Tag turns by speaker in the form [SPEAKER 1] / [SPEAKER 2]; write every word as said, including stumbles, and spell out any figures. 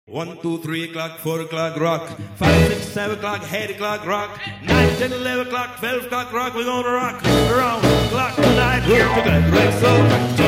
[SPEAKER 1] One, two, three o'clock, four o'clock, rock. Five, six, seven o'clock, eight o'clock, rock. Nine, ten, eleven o'clock, twelve o'clock, rock. We're gonna rock around the clock tonight. We're together, so